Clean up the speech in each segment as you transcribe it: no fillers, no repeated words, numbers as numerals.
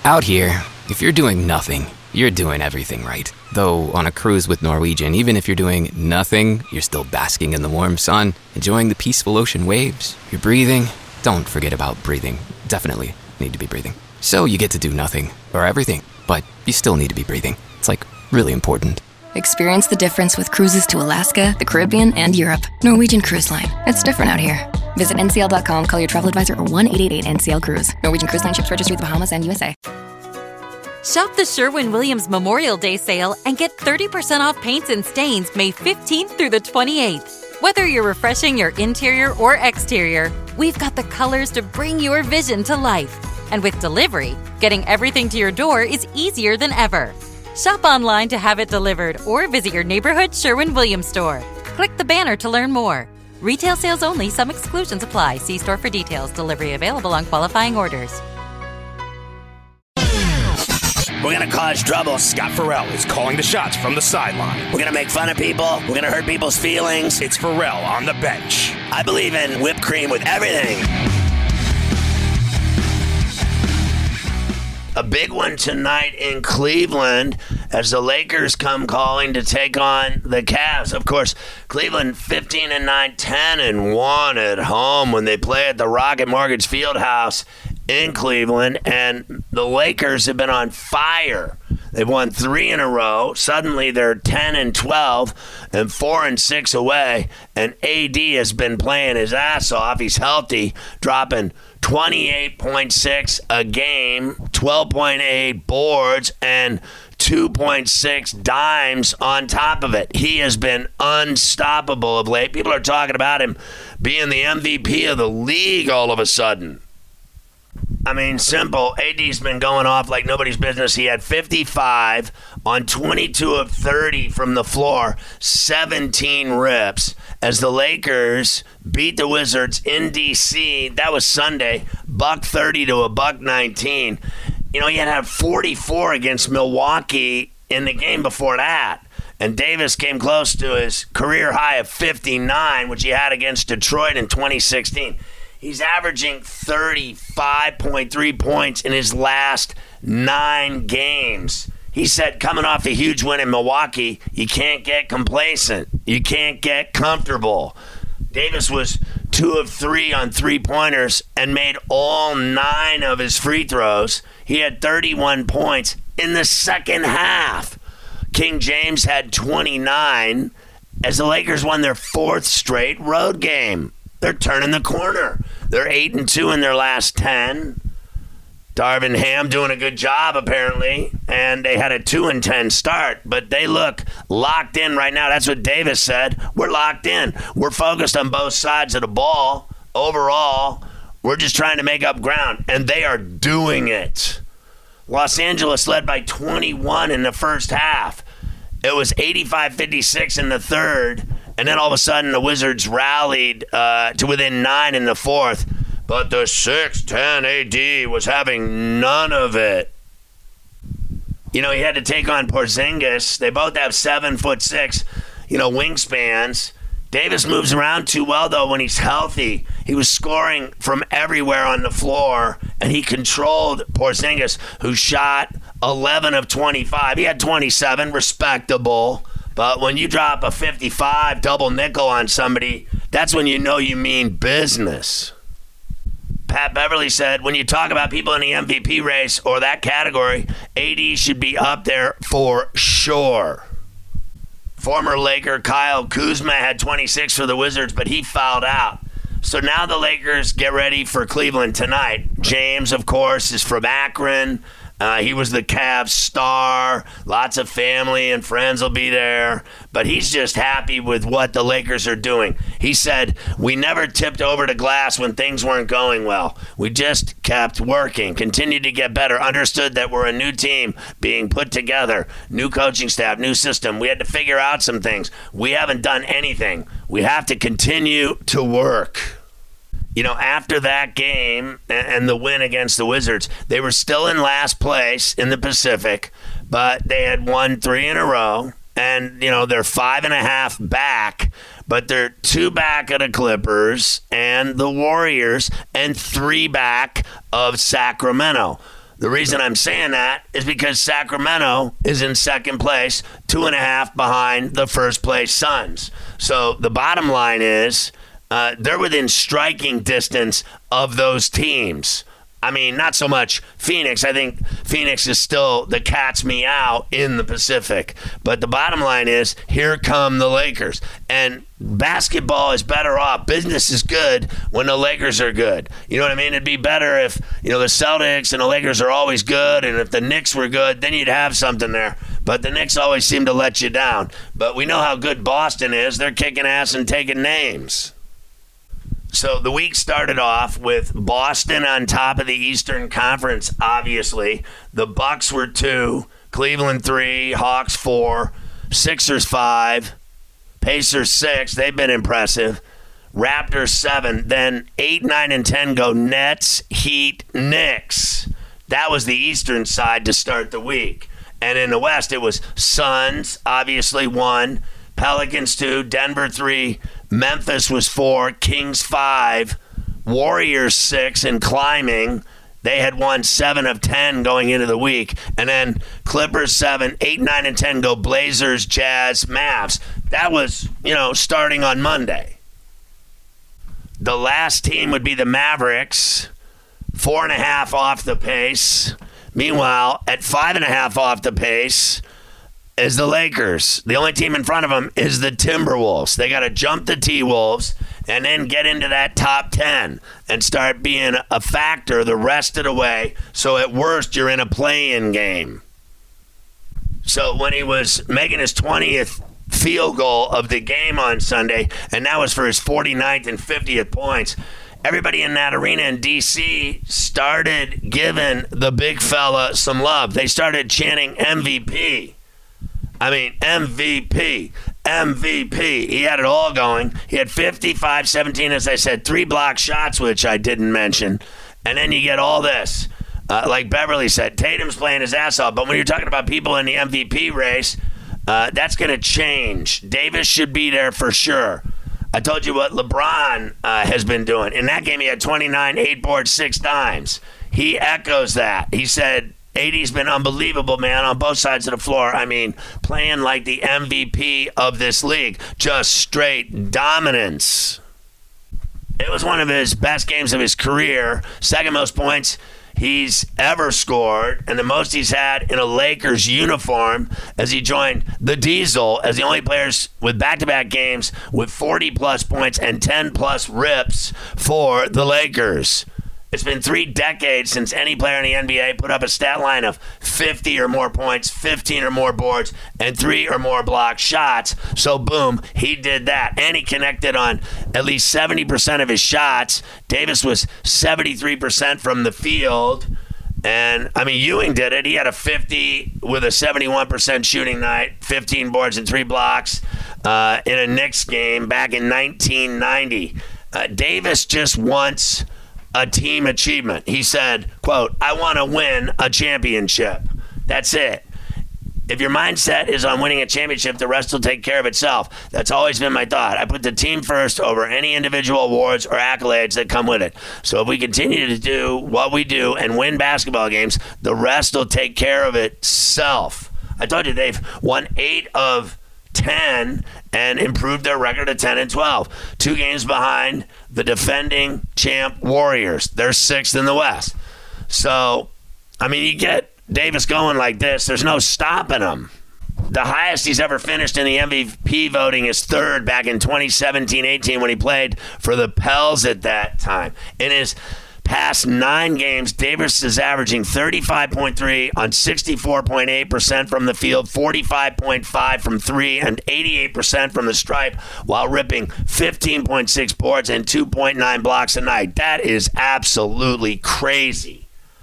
Out here, if you're doing nothing, you're doing everything right. Though on a cruise with Norwegian, even if you're doing nothing, you're still basking in the warm sun, enjoying the peaceful ocean waves. You're breathing. Don't forget about breathing. Definitely need to be breathing. So you get to do nothing, or everything, but you still need to be breathing. It's like really important. Experience the difference with cruises to Alaska, the Caribbean, and Europe. Norwegian Cruise Line. It's different out here. Visit ncl.com, call your travel advisor, or 1-888-NCL-CRUISE. Norwegian Cruise Line ships registry the Bahamas and USA. Shop the Sherwin-Williams Memorial Day sale and get 30% off paints and stains May 15th through the 28th. Whether you're refreshing your interior or exterior, we've got the colors to bring your vision to life. And with delivery, getting everything to your door is easier than ever. Shop online to have it delivered or visit your neighborhood Sherwin-Williams store. Click the banner to learn more. Retail sales only. Some exclusions apply. See store for details. Delivery available on qualifying orders. We're going to cause trouble. Scott Farrell is calling the shots from the sideline. We're going to make fun of people. We're going to hurt people's feelings. It's Farrell on the bench. I believe in whipped cream with everything. A big one tonight in Cleveland as the Lakers come calling to take on the Cavs. Of course, Cleveland 15-9, 10-1 at home when they play at the Rocket Mortgage Fieldhouse in Cleveland, and the Lakers have been on fire. They've won 3 in a row. Suddenly they're 10-12 and 4-6 away, and AD has been playing his ass off. He's healthy, dropping 28.6 a game, 12.8 boards, and 2.6 dimes on top of it. He has been unstoppable of late. People are talking about him being the MVP of the league all of a sudden. I mean, simple. AD's been going off like nobody's business. He had 55 on 22 of 30 from the floor, 17 rips, as the Lakers beat the Wizards in D.C. That was Sunday, $130 to $119. You know, he had 44 against Milwaukee in the game before that. And Davis came close to his career high of 59, which he had against Detroit in 2016. He's averaging 35.3 points in his last 9 games. He said coming off a huge win in Milwaukee, you can't get complacent. You can't get comfortable. Davis was 2 of 3 on three-pointers and made all 9 of his free throws. He had 31 points in the second half. King James had 29 as the Lakers won their 4th straight road game. They're turning the corner. They're 8-2 in their last 10. Darvin Ham doing a good job, apparently, and they had a 2-10 start, but they look locked in right now. That's what Davis said. We're locked in. We're focused on both sides of the ball. Overall, we're just trying to make up ground, and they are doing it. Los Angeles led by 21 in the first half. It was 85-56 in the third. And then all of a sudden, the Wizards rallied to within 9 in the fourth. But the 6'10" AD was having none of it. You know, he had to take on Porzingis. They both have 7'6", wingspans. Davis moves around too well, though, when he's healthy. He was scoring from everywhere on the floor, and he controlled Porzingis, who shot 11 of 25. He had 27, respectable. But when you drop a 55 double nickel on somebody, that's when you know you mean business. Pat Beverly said, when you talk about people in the MVP race or that category, AD should be up there for sure. Former Laker Kyle Kuzma had 26 for the Wizards, but he fouled out. So now the Lakers get ready for Cleveland tonight. James, of course, is from Akron. He was the Cavs star. Lots of family and friends will be there. But he's just happy with what the Lakers are doing. He said, we never tipped over the glass when things weren't going well. We just kept working, continued to get better, understood that we're a new team being put together, new coaching staff, new system. We had to figure out some things. We haven't done anything. We have to continue to work. You know, after that game and the win against the Wizards, they were still in last place in the Pacific, but they had won 3 in a row. And, they're 5.5 back, but they're 2 back of the Clippers and the Warriors and 3 back of Sacramento. The reason I'm saying that is because Sacramento is in second place, 2.5 behind the first place Suns. So the bottom line is they're within striking distance of those teams. I mean, not so much Phoenix. I think Phoenix is still the cat's meow in the Pacific. But the bottom line is, here come the Lakers. And basketball is better off. Business is good when the Lakers are good. You know what I mean? It'd be better if, the Celtics and the Lakers are always good, and if the Knicks were good, then you'd have something there. But the Knicks always seem to let you down. But we know how good Boston is. They're kicking ass and taking names. So the week started off with Boston on top of the Eastern Conference, obviously. The Bucks were 2, Cleveland 3, Hawks 4, Sixers 5, Pacers 6. They've been impressive. Raptors 7. Then 8, 9, and 10 go Nets, Heat, Knicks. That was the Eastern side to start the week. And in the West, it was Suns, obviously 1, Pelicans 2, Denver 3, Memphis was 4, Kings 5, Warriors 6, and climbing. They had won 7 of 10 going into the week. And then Clippers 7, 8, 9, and 10 go Blazers, Jazz, Mavs. That was, starting on Monday. The last team would be the Mavericks, 4.5 off the pace. Meanwhile, at 5.5 off the pace is the Lakers. The only team in front of them is the Timberwolves. They got to jump the T-Wolves and then get into that top 10 and start being a factor the rest of the way. So at worst, you're in a play-in game. So when he was making his 20th field goal of the game on Sunday, and that was for his 49th and 50th points, everybody in that arena in D.C. started giving the big fella some love. They started chanting MVP. I mean, MVP, MVP. He had it all going. He had 55, 17, as I said, 3 block shots, which I didn't mention. And then you get all this. Like Beverly said, Tatum's playing his ass off. But when you're talking about people in the MVP race, that's going to change. Davis should be there for sure. I told you what LeBron has been doing. In that game, he had 29, 8 boards, 6 dimes. He echoes that. He said, AD's been unbelievable, man, on both sides of the floor. I mean, playing like the MVP of this league. Just straight dominance. It was one of his best games of his career. Second most points he's ever scored, and the most he's had in a Lakers uniform as he joined the Diesel as the only players with back-to-back games with 40-plus points and 10-plus rips for the Lakers. It's been 3 decades since any player in the NBA put up a stat line of 50 or more points, 15 or more boards, and 3 or more block shots. So, boom, he did that. And he connected on at least 70% of his shots. Davis was 73% from the field. And, I mean, Ewing did it. He had a 50 with a 71% shooting night, 15 boards and 3 blocks in a Knicks game back in 1990. Davis just wants a team achievement. He said, quote, I want to win a championship. That's it. If your mindset is on winning a championship, the rest will take care of itself. That's always been my thought. I put the team first over any individual awards or accolades that come with it. So if we continue to do what we do and win basketball games, the rest will take care of itself. I told you they've won 8 of 10 and improved their record to 10 and 12. 2 games behind the defending champ Warriors. They're 6th in the West. So, I mean, you get Davis going like this, there's no stopping him. The highest he's ever finished in the MVP voting is 3rd back in 2017-18 when he played for the Pels at that time. In his past 9 games, Davis is averaging 35.3 on 64.8% from the field, 45.5 from 3, and 88% from the stripe, while ripping 15.6 boards and 2.9 blocks a night. That is absolutely crazy.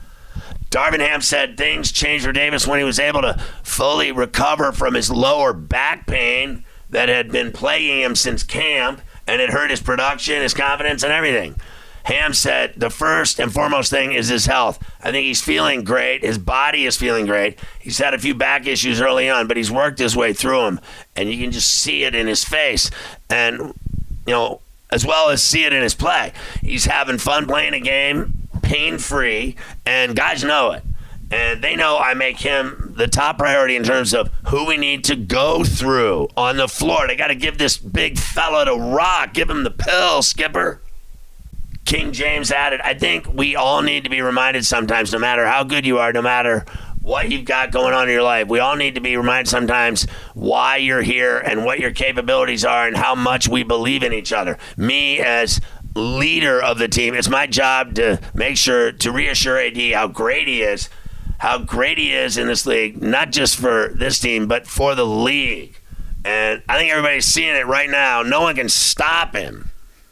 Darvin Ham said things changed for Davis when he was able to fully recover from his lower back pain that had been plaguing him since camp, and it hurt his production, his confidence, and everything. Ham said the first and foremost thing is his health. I think he's feeling great. His body is feeling great. He's had a few back issues early on, but he's worked his way through them, and you can just see it in his face. And, as well as see it in his play. He's having fun playing a game, pain-free, and guys know it. And they know I make him the top priority in terms of who we need to go through on the floor. They got to give this big fella to rock. Give him the pill, Skipper. King James added, I think we all need to be reminded sometimes, no matter how good you are, no matter what you've got going on in your life, we all need to be reminded sometimes why you're here and what your capabilities are and how much we believe in each other. Me as leader of the team, it's my job to make sure to reassure AD how great he is in this league, not just for this team, but for the league. And I think everybody's seeing it right now. No one can stop him.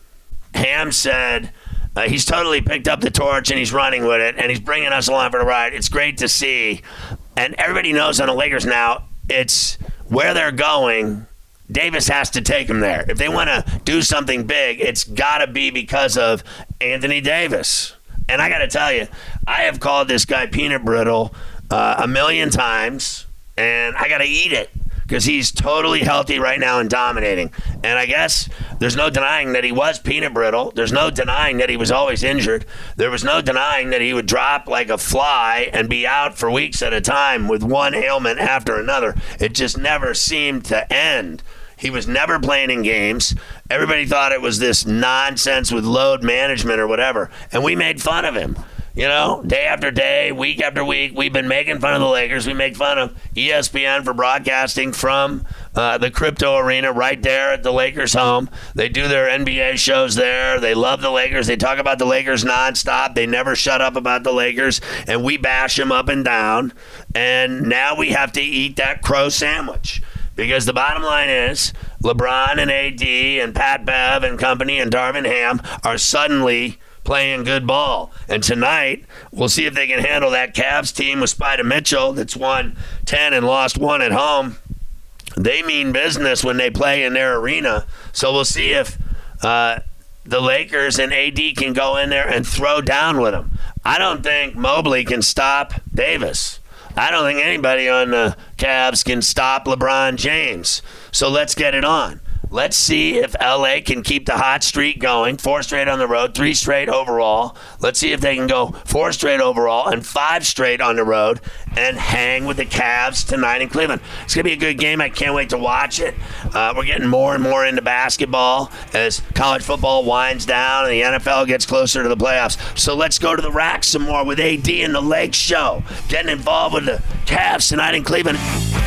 Ham said he's totally picked up the torch and he's running with it and he's bringing us along for the ride. It's great to see. And everybody knows on the Lakers now, it's where they're going. Davis has to take them there. If they want to do something big, it's got to be because of Anthony Davis. And I got to tell you, I have called this guy peanut brittle a million times, and I got to eat it because he's totally healthy right now and dominating. And I guess there's no denying that he was peanut brittle. There's no denying that he was always injured. There was no denying that he would drop like a fly and be out for weeks at a time with one ailment after another. It just never seemed to end. He was never playing in games. Everybody thought it was this nonsense with load management or whatever. And we made fun of him. You know, day after day, week after week, we've been making fun of the Lakers. We make fun of ESPN for broadcasting from the crypto arena right there at the Lakers' home. They do their NBA shows there. They love the Lakers. They talk about the Lakers nonstop. They never shut up about the Lakers. And we bash them up and down. And now we have to eat that crow sandwich. Because the bottom line is LeBron and AD and Pat Bev and company and Darvin Ham are suddenly playing good ball. And tonight, we'll see if they can handle that Cavs team with Spider Mitchell that's won 10 and lost 1 at home. They mean business when they play in their arena. So we'll see if the Lakers and AD can go in there and throw down with them. I don't think Mobley can stop Davis. I don't think anybody on the Cavs can stop LeBron James. So let's get it on. Let's see if LA can keep the hot streak going. 4 straight on the road, 3 straight overall. Let's see if they can go 4 straight overall and 5 straight on the road and hang with the Cavs tonight in Cleveland. It's going to be a good game. I can't wait to watch it. We're getting more and more into basketball as college football winds down and the NFL gets closer to the playoffs. So let's go to the rack some more with AD and the Lake Show. Getting involved with the Cavs tonight in Cleveland.